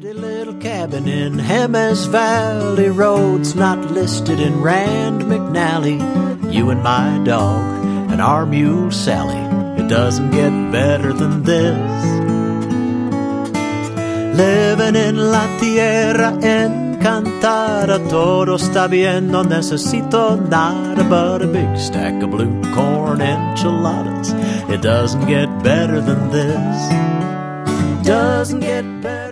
Pretty little cabin in Hemes Valley, roads not listed in Rand McNally. You and my dog and our mule Sally. It doesn't get better than this. Living in la tierra encantada, todo está bien, no necesito nada but a big stack of blue corn enchiladas. It doesn't get better than this. Doesn't get better.